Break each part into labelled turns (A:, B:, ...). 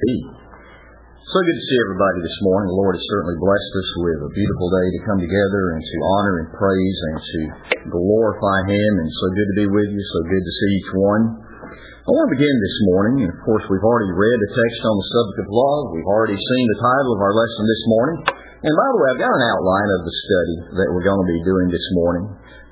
A: So good to see everybody this morning. The Lord has certainly blessed us with a beautiful day to come together and to honor and praise and to glorify Him. And so good to be with you. So good to see each one. I want to begin this morning, and of course we've already read the text on the subject of love. We've already seen the title of our lesson this morning. And by the way, I've got an outline of the study that we're going to be doing this morning.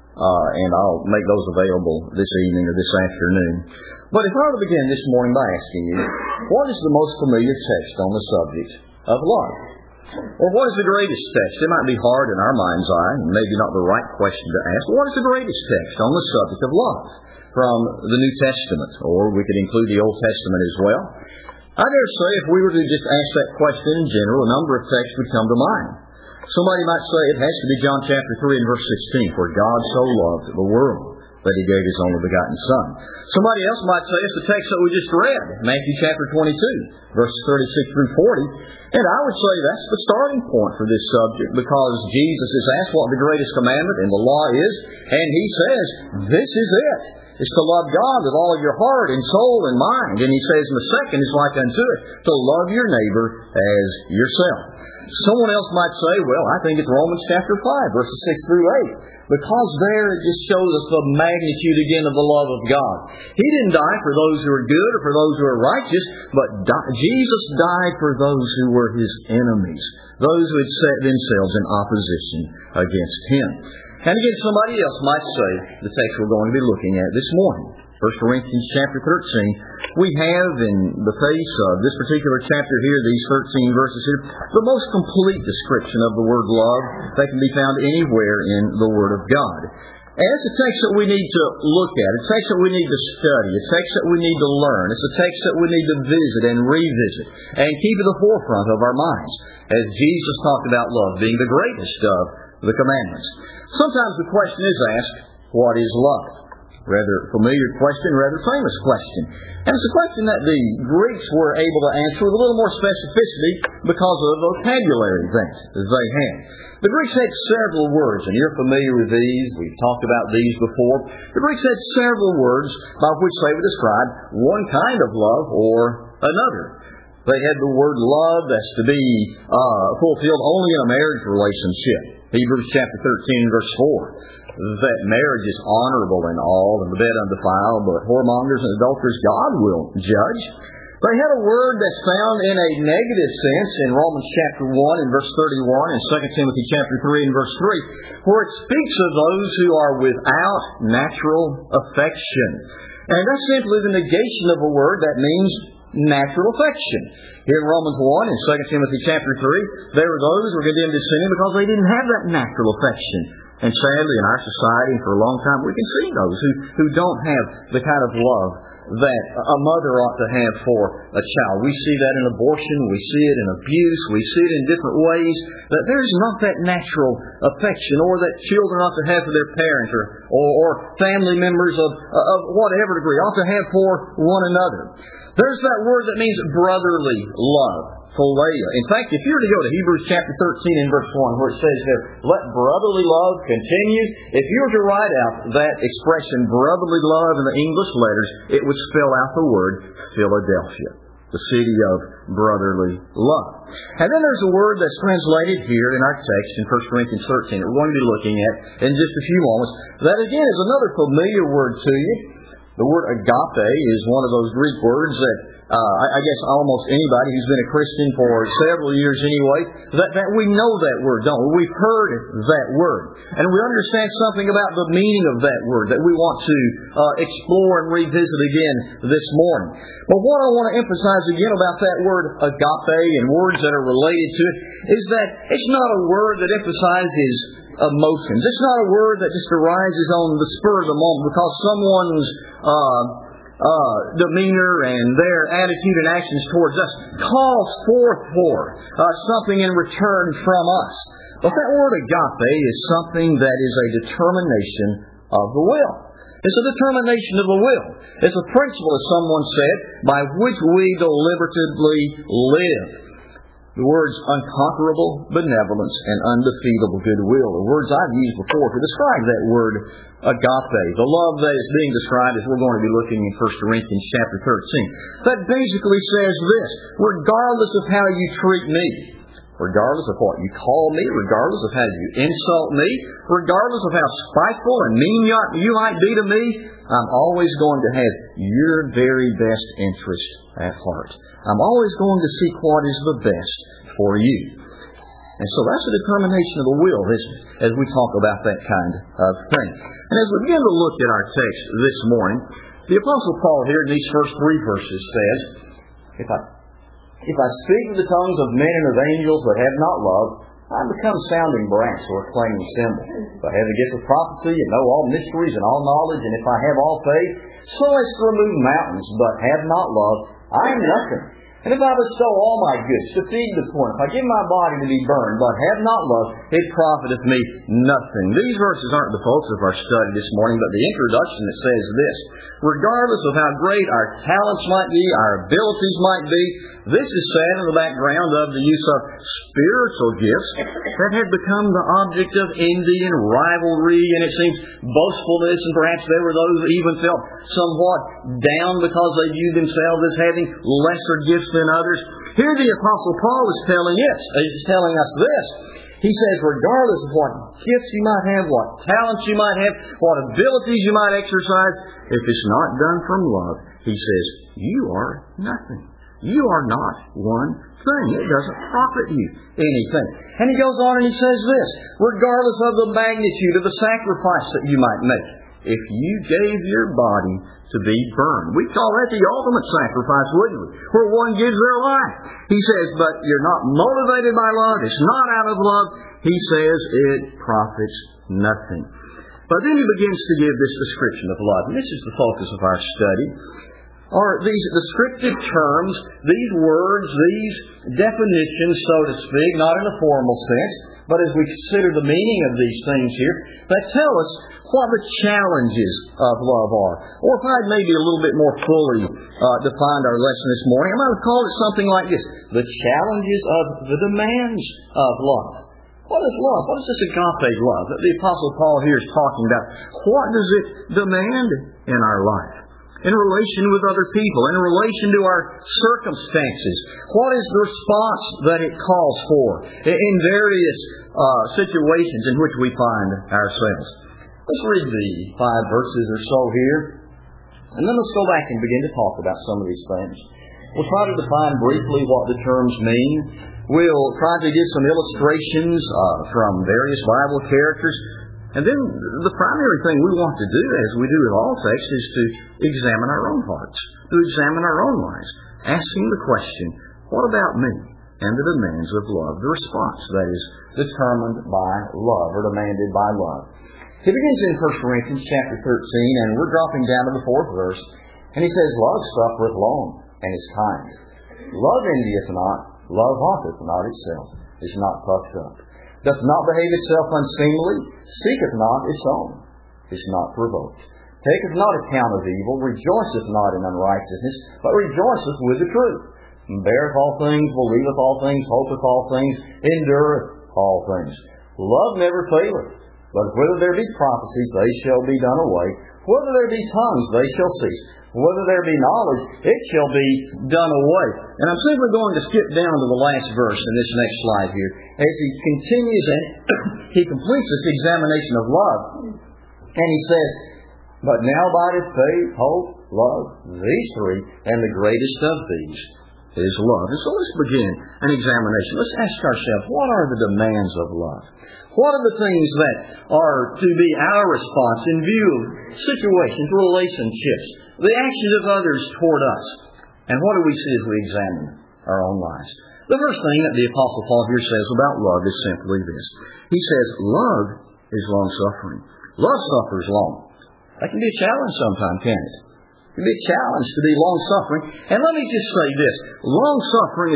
A: And I'll make those available this evening or this afternoon. But if I were to begin this morning by asking you, what is the most familiar text on the subject of love? Or what is the greatest text? It might be hard in our mind's eye, and maybe not the right question to ask. What is the greatest text on the subject of love from the New Testament? Or we could include the Old Testament as well. I dare say if we were to just ask that question in general, a number of texts would come to mind. Somebody might say it has to be John chapter 3 and verse 16, for God so loved the world that He gave His only begotten Son. Somebody else might say it's the text that we just read, Matthew chapter 22, verses 36 through 40. And I would say that's the starting point for this subject, because Jesus is asked what the greatest commandment in the law is, and He says, this is it. It's to love God with all of your heart and soul and mind. And He says, and the second is like unto it, to love your neighbor as yourself. Someone else might say, well, I think it's Romans chapter 5, verses 6 through 8. Because there it just shows us the magnitude again of the love of God. He didn't die for those who are good or for those who are righteous, but Jesus died for those who were His enemies, those who had set themselves in opposition against Him. And again, somebody else might say the text we're going to be looking at this morning, 1 Corinthians chapter 13, we have in the face of this particular chapter here, these 13 verses here, the most complete description of the word love that can be found anywhere in the Word of God. And it's a text that we need to look at. It's a text that we need to study. It's a text that we need to learn. It's a text that we need to visit and revisit and keep at the forefront of our minds, as Jesus talked about love being the greatest of the commandments. Sometimes the question is asked, what is love? Rather familiar question, rather famous question. And it's a question that the Greeks were able to answer with a little more specificity because of the vocabulary that they had. The Greeks had several words, and you're familiar with these. We've talked about these before. The Greeks had several words by which they would describe one kind of love or another. They had the word love that's to be fulfilled only in a marriage relationship. Hebrews chapter 13, verse 4. That marriage is honorable in all, and the bed undefiled, but whoremongers and adulterers God will judge. They had a word that's found in a negative sense in Romans chapter 1 and verse 31 and 2 Timothy chapter 3 and verse 3, where it speaks of those who are without natural affection. And that's simply the negation of a word that means natural affection. Here in Romans 1 and 2 Timothy chapter 3, there were those who were condemned to sin because they didn't have that natural affection. And sadly, in our society, for a long time, we can see those who don't have the kind of love that a mother ought to have for a child. We see that in abortion, we see it in abuse, we see it in different ways, that there's not that natural affection, or that children ought to have for their parents, or family members of whatever degree ought to have for one another. There's that word that means brotherly love. Philea. In fact, if you were to go to Hebrews chapter 13 and verse 1, where it says there, let brotherly love continue, if you were to write out that expression, brotherly love, in the English letters, it would spell out the word Philadelphia, the city of brotherly love. And then there's a word that's translated here in our text in 1 Corinthians 13 that we're going to be looking at in just a few moments. That again is another familiar word to you. The word agape is one of those Greek words that I guess almost anybody who's been a Christian for several years anyway, that we know that word, don't we? We've heard that word. And we understand something about the meaning of that word that we want to explore and revisit again this morning. But what I want to emphasize again about that word agape and words that are related to it is that it's not a word that emphasizes emotions. It's not a word that just arises on the spur of the moment because someone's demeanor and their attitude and actions towards us calls forth for something in return from us. But that word agape is something that is a determination of the will. It's a determination of the will. It's a principle, as someone said, by which we deliberatively live. The words unconquerable benevolence and undefeatable goodwill are words I've used before to describe that word agape, the love that is being described as we're going to be looking in 1 Corinthians chapter 13. That basically says this: regardless of how you treat me, regardless of what you call me, regardless of how you insult me, regardless of how spiteful and mean you might be to me, I'm always going to have your very best interest at heart. I'm always going to seek what is the best for you. And so that's a determination of the will, isn't it, as we talk about that kind of thing. And as we begin to look at our text this morning, the Apostle Paul here in these first 3 verses says, If I speak with the tongues of men and of angels but have not love, I become sounding brass or a clanging cymbal. If I have the gift of prophecy and know all mysteries and all knowledge, and if I have all faith, so as to remove mountains, but have not love, I am nothing. And if I bestow all my goods to feed the poor, if I give my body to be burned, but have not love, it profiteth me nothing. These verses aren't the focus of our study this morning, but the introduction that says this: regardless of how great our talents might be, our abilities might be, this is said in the background of the use of spiritual gifts that had become the object of envy and rivalry, and it seems boastfulness, and perhaps there were those that even felt somewhat down because they viewed themselves as having lesser gifts than others. Here the Apostle Paul is telling us this. He says, regardless of what gifts you might have, what talents you might have, what abilities you might exercise, if it's not done from love, he says, you are nothing. You are not one thing. It doesn't profit you anything. And he goes on and he says this: regardless of the magnitude of the sacrifice that you might make, if you gave your body to be burned. We call that the ultimate sacrifice, wouldn't we? Where one gives their life. He says, but you're not motivated by love. It's not out of love. He says it profits nothing. But then he begins to give this description of love. And this is the focus of our study. Are these descriptive terms, these words, these definitions, so to speak, not in a formal sense, but as we consider the meaning of these things here, that tell us what the challenges of love are. Or if I'd maybe a little bit more fully defined our lesson this morning, I might have called it something like this: the challenges of the demands of love. What is love? What is this agape love that the Apostle Paul here is talking about? What does it demand in our life? In relation with other people, in relation to our circumstances. What is the response that it calls for in various situations in which we find ourselves? Let's read the 5 verses or so here, and then let's go back and begin to talk about some of these things. We'll try to define briefly what the terms mean. We'll try to give some illustrations from various Bible characters. And then the primary thing we want to do, as we do with all texts, is to examine our own hearts, to examine our own lives, asking the question, what about me and the demands of love, the response that is determined by love or demanded by love. He begins in 1 Corinthians chapter 13, and we're dropping down to the 4th verse, and he says, love suffereth long and is kind. Love envieth not, love vaunteth not itself, is not puffed up, doth not behave itself unseemly, seeketh not its own, is not provoked, taketh not account of evil, rejoiceth not in unrighteousness, but rejoiceth with the truth, beareth all things, believeth all things, hopeth all things, endureth all things. Love never faileth, but whether there be prophecies, they shall be done away, whether there be tongues, they shall cease, whether there be knowledge, it shall be done away. And I'm simply going to skip down to the last verse in this next slide here, as he continues and he completes this examination of love. And he says, but now abideth faith, hope, love, these 3, and the greatest of these is love. And so let's begin an examination. Let's ask ourselves, what are the demands of love? What are the things that are to be our response in view of situations, relationships, the actions of others toward us? And what do we see as we examine our own lives? The first thing that the Apostle Paul here says about love is simply this. He says, love is long-suffering. Love suffers long. That can be a challenge sometimes, can't it? It can be a challenge to be long-suffering. And let me just say this. Long-suffering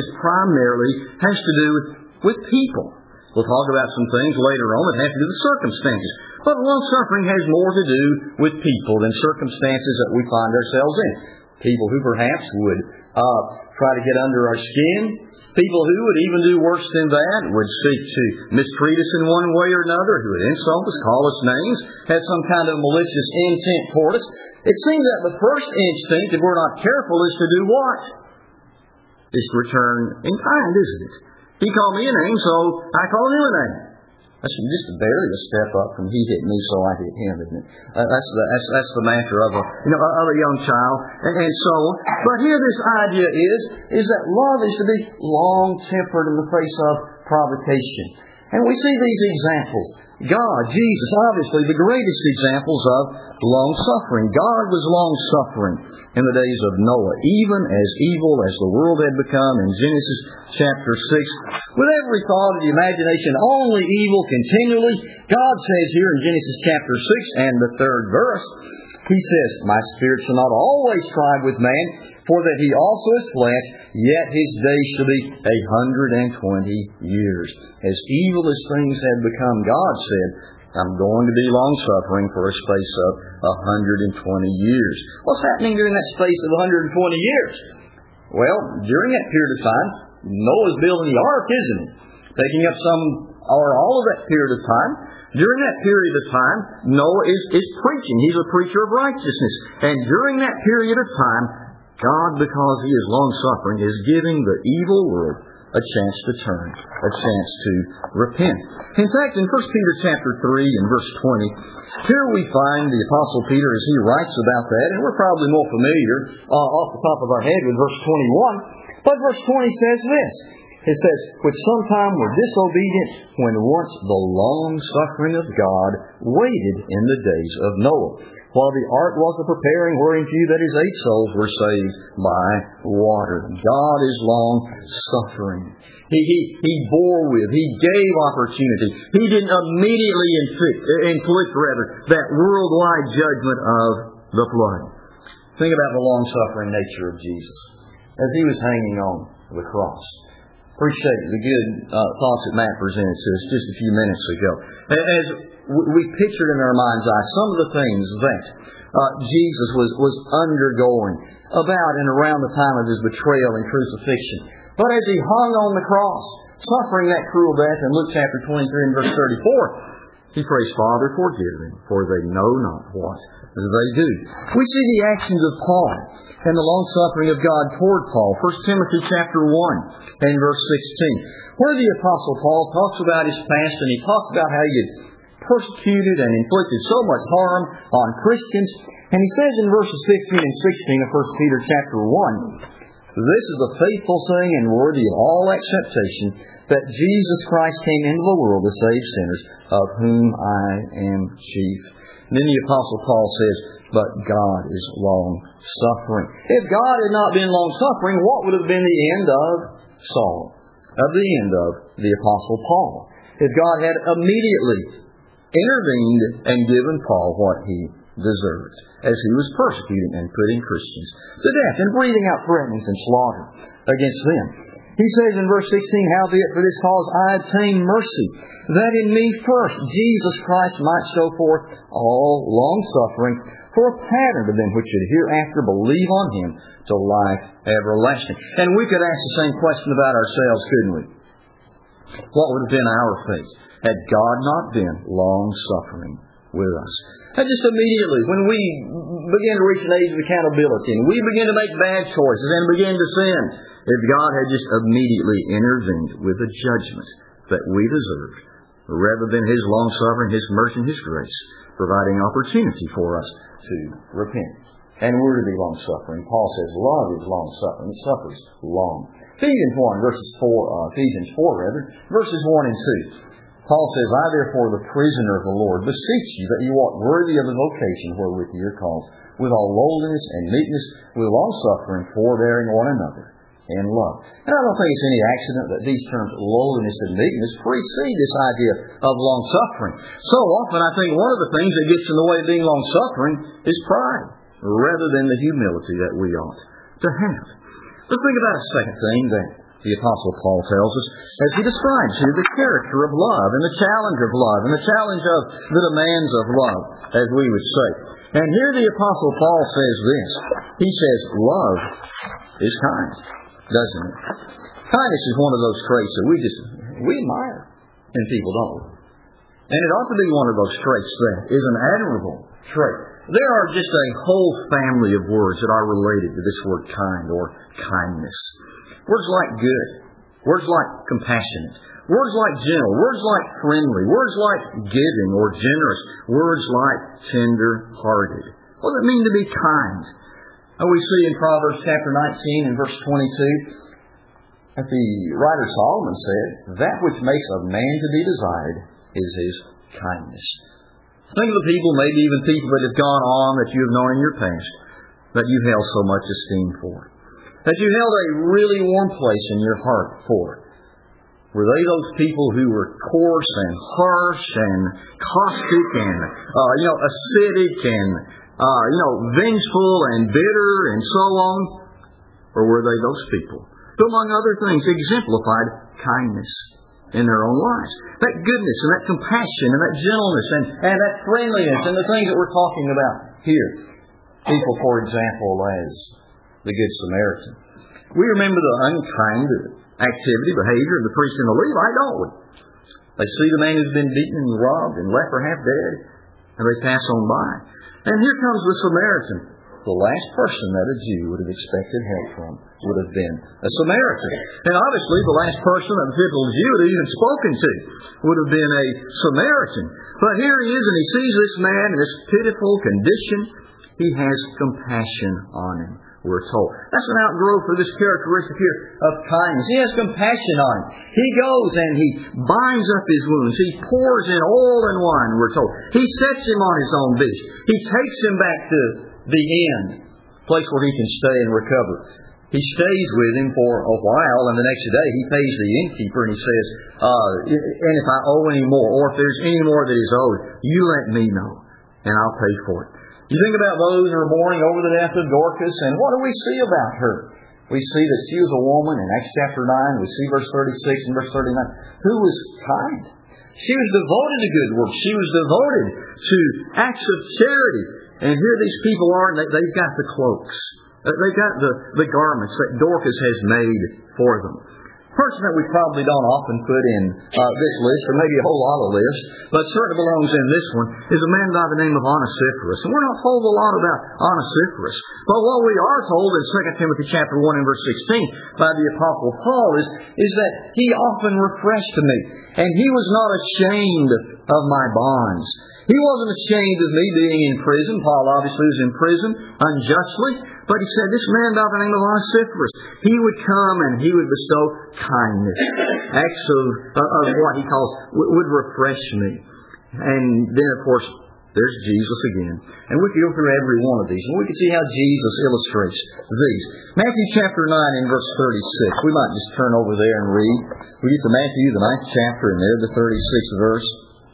A: has to do with people. We'll talk about some things later on that have to do with circumstances. But long-suffering has more to do with people than circumstances that we find ourselves in. People who perhaps would try to get under our skin, People who would even do worse than that, would seek to mistreat us in one way or another, who would insult us, call us names, have some kind of malicious intent toward us. It seems that the first instinct, if we're not careful, is to do what? Is to return in kind, isn't it? He called me a name, so I called him a name. That's just barely a step up from he hit me, so I hit him, isn't it? That's the mantra of a young child, and so on. But here this idea is that love is to be long-tempered in the face of provocation. And we see these examples. God, Jesus, obviously the greatest examples of long-suffering. God was long-suffering in the days of Noah, even as evil as the world had become in Genesis chapter 6. With every thought of the imagination, only evil continually. God says here in Genesis chapter 6 and the 3rd verse, He says, "My spirit shall not always strive with man, for that he also is flesh, yet his days shall be 120 years. As evil as things have become, God said, I'm going to be long-suffering for a space of 120 years. What's happening during that space of 120 years? Well, during that period of time, Noah's building the ark, isn't he? Taking up some or all of that period of time. During that period of time, Noah is preaching. He's a preacher of righteousness. And during that period of time, God, because He is long-suffering, is giving the evil world a chance to turn, a chance to repent. In fact, in 1 Peter chapter 3 and verse 20, here we find the Apostle Peter as he writes about that, and we're probably more familiar off the top of our head with verse 21. But verse 20 says this. It says, "Which sometime were disobedient, when once the long suffering of God waited in the days of Noah, while the ark was a preparing, wherein few, that is 8 souls, were saved by water." God is long suffering. He bore with, He gave opportunity. He didn't immediately inflict that worldwide judgment of the flood. Think about the long suffering nature of Jesus as He was hanging on the cross. Appreciate the good thoughts that Matt presented to us just a few minutes ago. As we pictured in our mind's eye some of the things that Jesus was undergoing about and around the time of His betrayal and crucifixion. But as He hung on the cross, suffering that cruel death in Luke chapter 23 and verse 34, He prays, "Father, forgive them, for they know not what they do." We see the actions of Paul and the long-suffering of God toward Paul. 1 Timothy chapter 1 and verse 16, where the Apostle Paul talks about his past, and he talks about how he had persecuted and inflicted so much harm on Christians. And he says in verses 15 and 16 of 1 Peter chapter 1, "This is a faithful saying and worthy of all acceptation, that Jesus Christ came into the world to save sinners, of whom I am chief." And then the Apostle Paul says, "But God is long-suffering." If God had not been long-suffering, what would have been the end of Saul? Of the end of the Apostle Paul? If God had immediately intervened and given Paul what he deserved, as he was persecuting and putting Christians to death and breathing out threatenings and slaughter against them. He says in verse 16, "Howbeit for this cause I obtain mercy, that in me first Jesus Christ might show forth all long-suffering, for a pattern to them which should hereafter believe on Him to life everlasting." And we could ask the same question about ourselves, couldn't we? What would have been our fate had God not been long-suffering with us? And just immediately, when we begin to reach an age of accountability, and we begin to make bad choices and begin to sin, if God had just immediately intervened with the judgment that we deserved, rather than His long-suffering, His mercy, and His grace, providing opportunity for us to repent. And we're to be long-suffering. Paul says love is long-suffering. It suffers long. Ephesians 4, verses 1 and 2. Paul says, "I therefore, the prisoner of the Lord, beseech you that you walk worthy of the vocation wherewith you are called, with all lowliness and meekness, with long-suffering, forbearing one another in love." And I don't think it's any accident that these terms, lowliness and meekness, precede this idea of long-suffering. So often I think one of the things that gets in the way of being long-suffering is pride, rather than the humility that we ought to have. Let's think about a second thing that the Apostle Paul tells us as he describes here the character of love and the challenge of love and the challenge of the demands of love, as we would say. And here the Apostle Paul says this. He says, love is kind, doesn't it? Kindness is one of those traits that we admire in people, don't we? And it ought to be one of those traits that is an admirable trait. There are just a whole family of words that are related to this word kind or kindness. Words like good, words like compassionate, words like gentle, words like friendly, words like giving or generous, words like tender-hearted. What does it mean to be kind? We see in Proverbs chapter 19 and verse 22 that the writer Solomon said, "That which makes a man to be desired is his kindness." Think of the people, maybe even people that have gone on that you have known in your past, that you held so much esteem for, that you held a really warm place in your heart for. Were they those people who were coarse and harsh and caustic and, acidic and, vengeful and bitter and so on? Or were they those people who, among other things, exemplified kindness in their own lives? That goodness and that compassion and that gentleness and that friendliness and the things that we're talking about here. People, for example, as the Good Samaritan. We remember the unkind activity, behavior of the priest and the Levite, don't we? They see the man who's been beaten and robbed and left for half dead, and they pass on by. And here comes the Samaritan. The last person that a Jew would have expected help from would have been a Samaritan. And obviously the last person that the typical Jew would have even spoken to would have been a Samaritan. But here he is, and he sees this man in this pitiful condition. He has compassion on him, we're told. That's an outgrowth of this characteristic here of kindness. He has compassion on him. He goes and he binds up his wounds. He pours in oil and wine, we're told. He sets him on his own beast. He takes him back to the inn, place where he can stay and recover. He stays with him for a while, and the next day he pays the innkeeper and he says, and if I owe any more, or if there's any more that is owed, you let me know, and I'll pay for it. You think about those who are mourning over the death of Dorcas, and what do we see about her? We see that she was a woman in Acts chapter 9. We see verse 36 and verse 39, who was kind. She was devoted to good works. She was devoted to acts of charity. And here these people are, and they've got the cloaks. They've got the garments that Dorcas has made for them. A person that we probably don't often put in this list, or maybe a whole lot of lists, but certainly belongs in this one, is a man by the name of Onesiphorus. And we're not told a lot about Onesiphorus. But what we are told in 2 Timothy chapter 1 and verse 16 by the Apostle Paul is that he often refreshed me, and he was not ashamed of my bonds. He wasn't ashamed of me being in prison. Paul obviously was in prison unjustly. But he said, this man by the name of Onesiphorus, he would come and he would bestow kindness. Acts of what he calls, would refresh me. And then, of course, there's Jesus again. And we could go through every one of these, and we could see how Jesus illustrates these. Matthew chapter 9 and verse 36. We might just turn over there and read. We get to Matthew, the 9th chapter, and there, the 36th verse.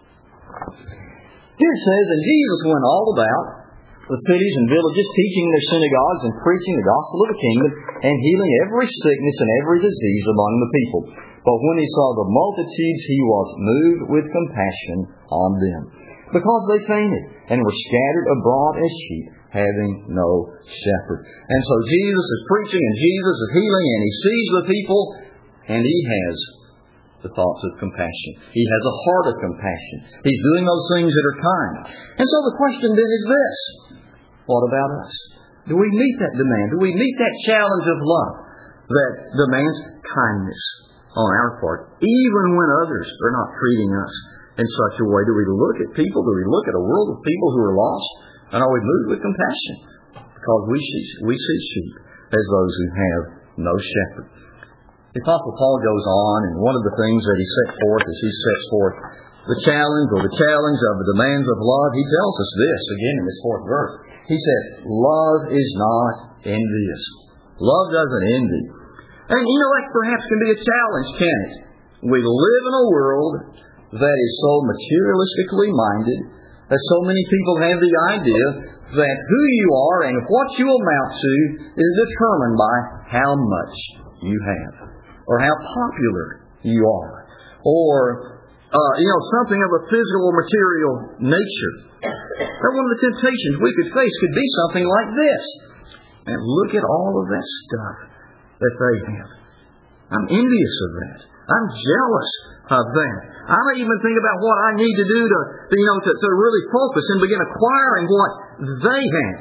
A: Here it says, and Jesus went all about the cities and villages, teaching in their synagogues and preaching the gospel of the kingdom, and healing every sickness and every disease among the people. But when he saw the multitudes, he was moved with compassion on them, because they fainted and were scattered abroad as sheep, having no shepherd. And so Jesus is preaching and Jesus is healing, and he sees the people, and he has the thoughts of compassion. He has a heart of compassion. He's doing those things that are kind. And so the question then is this: what about us? Do we meet that demand? Do we meet that challenge of love that demands kindness on our part, even when others are not treating us in such a way? Do we look at people? Do we look at a world of people who are lost? And are we moved with compassion? Because we see sheep as those who have no shepherd. The Apostle Paul goes on, and one of the things that he sets forth as he sets forth the challenge of the demands of love, he tells us this, again in this 4th verse. He said, love is not envious. Love doesn't envy. And that perhaps can be a challenge, can it? We live in a world that is so materialistically minded, that so many people have the idea that who you are and what you amount to is determined by how much you have, or how popular you are, or something of a physical or material nature. Or one of the temptations we could face could be something like this. And look at all of that stuff that they have. I'm envious of that. I'm jealous of that. I may even think about what I need to do to really focus and begin acquiring what they have.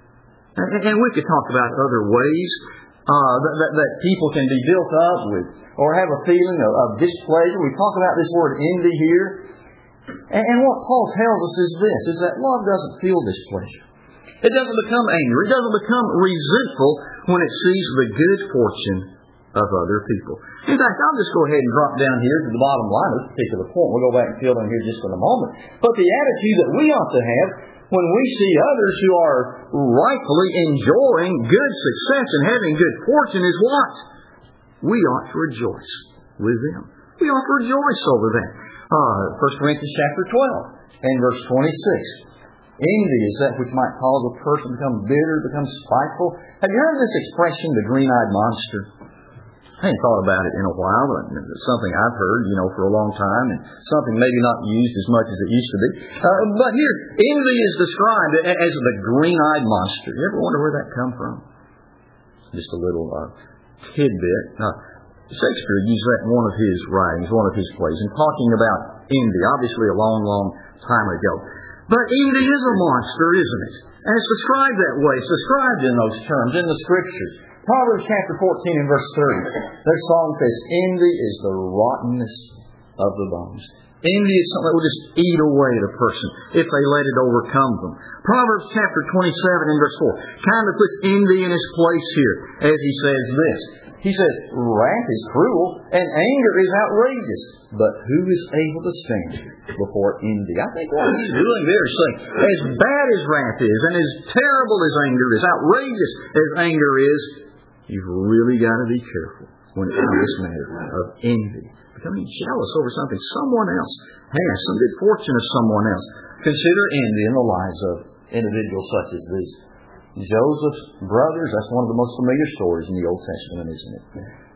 A: And we could talk about other ways that people can be built up with or have a feeling of displeasure. We talk about this word envy here. And what Paul tells us is that love doesn't feel displeasure. It doesn't become angry. It doesn't become resentful when it sees the good fortune of other people. In fact, I'll just go ahead and drop down here to the bottom line of this particular point. We'll go back and fill in here just in a moment. But the attitude that we ought to have when we see others who are rightfully enjoying good success and having good fortune is what? We ought to rejoice with them. We ought to rejoice over that. 1 Corinthians chapter 12 and verse 26. Envy is that which might cause a person to become bitter, become spiteful. Have you heard of this expression, the green-eyed monster? I hadn't thought about it in a while, but it's something I've heard, for a long time, and something maybe not used as much as it used to be. But here, envy is described as the green-eyed monster. You ever wonder where that come from? Just a little tidbit. Shakespeare used that in one of his writings, one of his plays, in talking about envy, obviously a long, long time ago. But envy is a monster, isn't it? And it's described that way. It's described in those terms in the Scriptures. Proverbs chapter 14 and verse 30. Their song says, envy is the rottenness of the bones. Envy is something that will just eat away the person if they let it overcome them. Proverbs chapter 27 and verse 4 kind of puts envy in its place here as he says this. He says, wrath is cruel and anger is outrageous, but who is able to stand before envy? I think what he's doing there is saying, as bad as wrath is and as terrible as anger is, outrageous as anger is, you've really got to be careful when it comes to this matter of envy. Becoming jealous over something someone else has, some good fortune of someone else. Consider envy in the lives of individuals such as these. Joseph's brothers, that's one of the most familiar stories in the Old Testament, isn't it?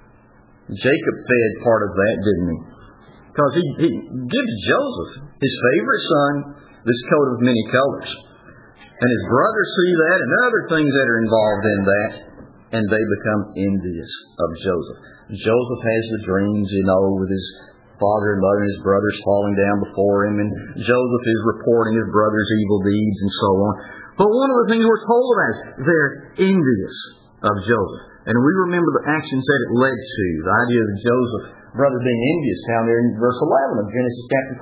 A: Jacob fed part of that, didn't he? Because he gives Joseph, his favorite son, this coat of many colors. And his brothers see that and other things that are involved in that, and they become envious of Joseph. Joseph has the dreams, with his father and mother and his brothers falling down before him, and Joseph is reporting his brother's evil deeds and so on. But one of the things we're told about is they're envious of Joseph. And we remember the actions that it led to. The idea of Joseph's brother being envious down there in verse 11 of Genesis chapter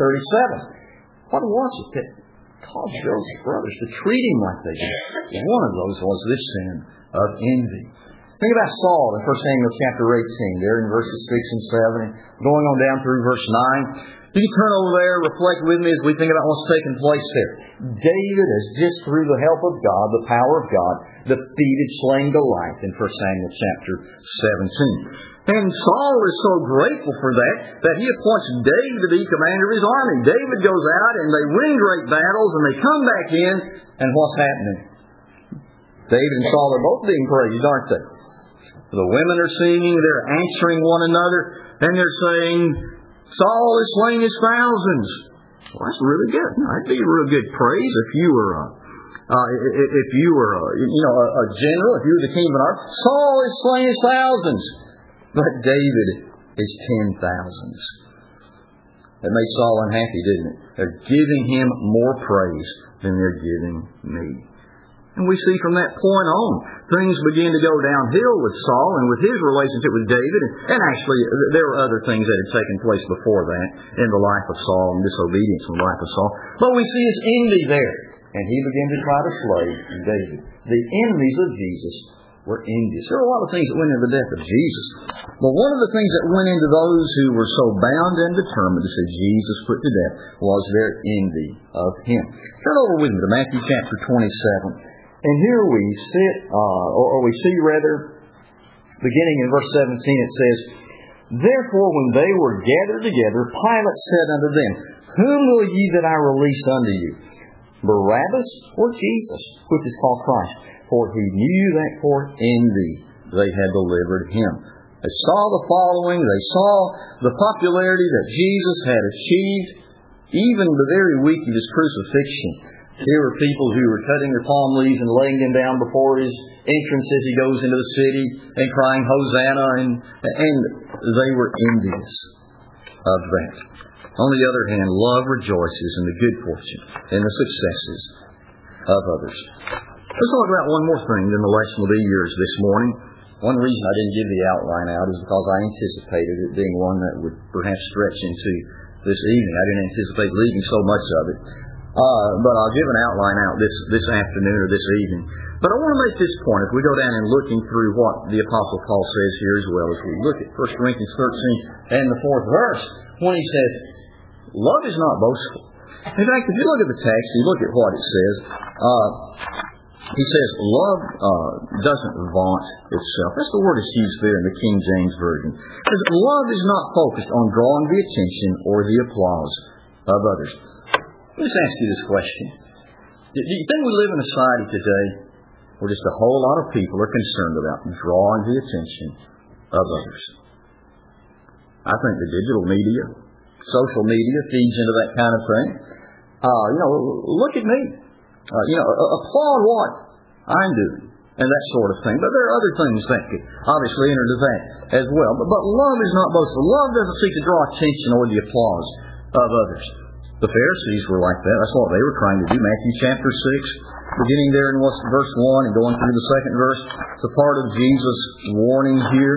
A: 37. What was it that caused Joseph's brothers to treat him like they did? One of those was this sin of envy. Think about Saul in 1 Samuel chapter 18, there in verses 6 and 7, and going on down through verse 9. You can turn over there, reflect with me as we think about what's taking place there. David has just, through the help of God, the power of God, defeated, slain Goliath in 1 Samuel chapter 17. And Saul is so grateful for that he appoints David to be commander of his army. David goes out and they win great battles and they come back in, and what's happening? David and Saul are both being praised, aren't they? The women are singing, they're answering one another, and they're saying, Saul has slain his thousands. Well, that's really good. That'd be a real good praise if you were a general, if you were the king of an army. Saul has slain his thousands, but David is 10,000s. That made Saul unhappy, didn't it? They're giving him more praise than they're giving me. And we see from that point on, things begin to go downhill with Saul and with his relationship with David. And actually, there were other things that had taken place before that in the life of Saul and disobedience in the life of Saul. But we see his envy there. And he began to try to slay David. The enemies of Jesus were envious. There were a lot of things that went into the death of Jesus. But one of the things that went into those who were so bound and determined to see Jesus put to death was their envy of him. Turn over with me to Matthew chapter 27. And here we see, beginning in verse 17, it says, Therefore, when they were gathered together, Pilate said unto them, Whom will ye that I release unto you? Barabbas or Jesus, which is called Christ? For he knew that for envy they had delivered him. They saw the following, they saw the popularity that Jesus had achieved, even the very week of his crucifixion. Here were people who were cutting their palm leaves and laying them down before His entrance as He goes into the city and crying, Hosanna, and they were envious of that. On the other hand, love rejoices in the good fortune and the successes of others. Let's talk about one more thing, then the lesson will be yours this morning. One reason I didn't give the outline out is because I anticipated it being one that would perhaps stretch into this evening. I didn't anticipate leaving so much of it. But I'll give an outline out this afternoon or this evening. But I want to make this point. If we go down and looking through what the Apostle Paul says here as well, as we look at 1 Corinthians 13 and the 4th verse, when he says, love is not boastful. In fact, if you look at the text, you look at what it says, he says, love doesn't vaunt itself. That's the word that's used there in the King James Version. It says, love is not focused on drawing the attention or the applause of others. Let me just ask you this question. Do you think we live in a society today where just a whole lot of people are concerned about drawing the attention of others? I think the digital media, social media feeds into that kind of thing. Look at me. Applaud what I'm doing and that sort of thing. But there are other things that could obviously enter into that as well. But love is not boastful. Love doesn't seek to draw attention or the applause of others. The Pharisees were like that. That's what they were trying to do. Matthew chapter 6, beginning there in verse 1 and going through the second verse, it's a part of Jesus' warning here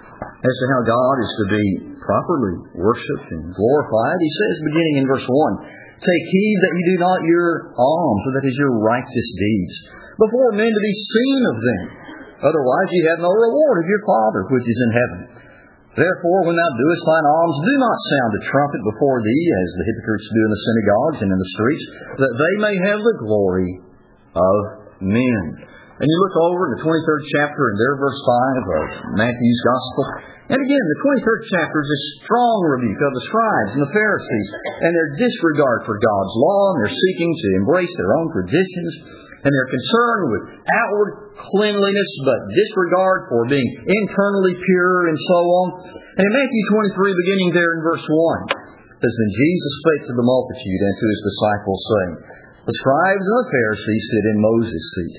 A: as to how God is to be properly worshipped and glorified. He says, beginning in verse 1, take heed that you do not your alms, or that is your righteous deeds, before men to be seen of them. Otherwise ye have no reward of your Father which is in heaven. Therefore, when thou doest thine alms, do not sound a trumpet before thee, as the hypocrites do in the synagogues and in the streets, that they may have the glory of men. And you look over in the 23rd chapter and there verse 5 of Matthew's Gospel. And again, the 23rd chapter is a strong rebuke of the scribes and the Pharisees and their disregard for God's law, and they're seeking to embrace their own traditions, and they're concerned with outward cleanliness but disregard for being internally pure and so on. And in Matthew 23, beginning there in verse 1, it says, then Jesus spake to the multitude and to His disciples, saying, the scribes and the Pharisees sit in Moses' seat.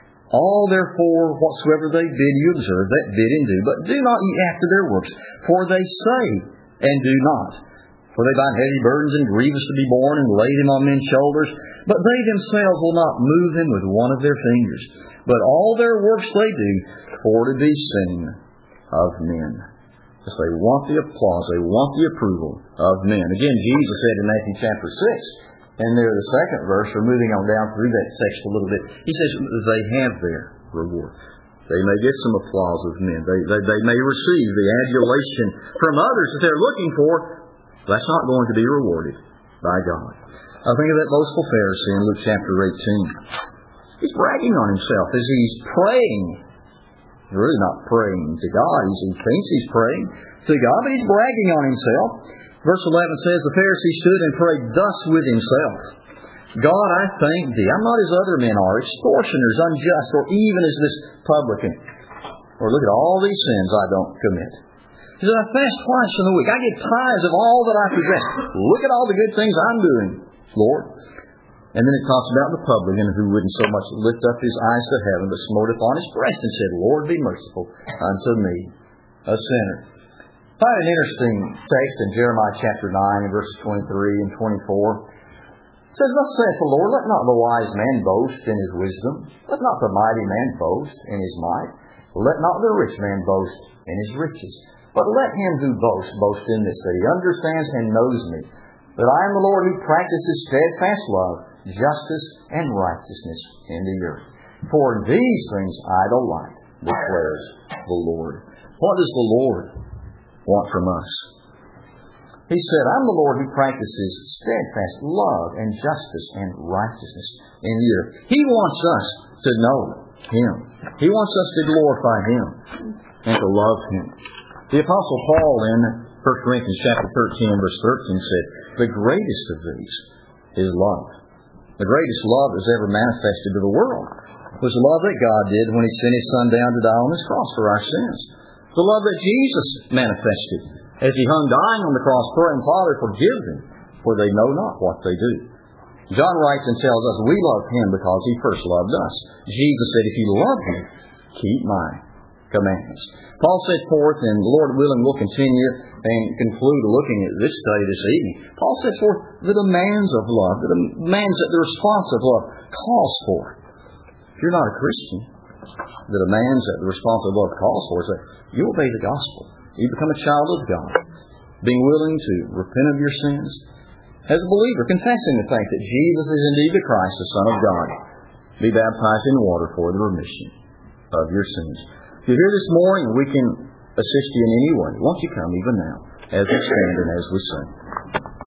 A: All therefore whatsoever they bid you observe, that bid and do, but do not ye after their works, for they say and do not. For they bind heavy burdens and grievous to be borne, and lay them on men's shoulders, but they themselves will not move them with one of their fingers. But all their works they do for to be seen of men. Because they want the applause, they want the approval of men. Again, Jesus said in Matthew chapter 6, and there the second verse, we're moving on down through that section a little bit. He says they have their reward. They may get some applause of men. They may receive the adulation from others that they're looking for. That's not going to be rewarded by God. I think of that boastful Pharisee in Luke chapter 18. He's bragging on himself as he's praying. He's really not praying to God. He thinks he's praying to God, but he's bragging on himself. Verse 11 says, the Pharisee stood and prayed thus with himself. God, I thank Thee, I'm not as other men are, extortioners, unjust, or even as this publican. Or look at all these sins I don't commit. He says, I fast twice in the week. I give tithes of all that I possess. Look at all the good things I'm doing, Lord. And then it talks about the publican who wouldn't so much lift up his eyes to heaven, but smote upon his breast and said, Lord, be merciful unto me, a sinner. I find an interesting text in Jeremiah chapter 9 and verses 23 and 24. It says, thus saith the Lord, let not the wise man boast in his wisdom. Let not the mighty man boast in his might. Let not the rich man boast in his riches. But let him who boasts boast in this, that he understands and knows me, that I am the Lord who practices steadfast love, justice, and righteousness in the earth. For these things I delight, declares the Lord. What does the Lord want from us? He said, I'm the Lord who practices steadfast love and justice and righteousness in the earth. He wants us to know Him. He wants us to glorify Him and to love Him. The Apostle Paul in 1 Corinthians chapter 13 verse 13 said, the greatest of these is love. The greatest love that's ever manifested to the world was the love that God did when He sent His Son down to die on His cross for our sins. The love that Jesus manifested as He hung dying on the cross, praying, Father, forgive them, for they know not what they do. John writes and tells us we love Him because He first loved us. Jesus said, if you love Me, keep My commandments. Paul set forth, and Lord willing, we'll continue and conclude looking at this study this evening. Paul set forth the demands of love, the demands that the response of love calls for. If you're not a Christian, the demands that the response of love calls for is that you obey the gospel. You become a child of God, being willing to repent of your sins. As a believer, confessing the fact that Jesus is indeed the Christ, the Son of God, be baptized in water for the remission of your sins. If you're here this morning, we can assist you in any way. Won't you come even now as we stand and as we sing?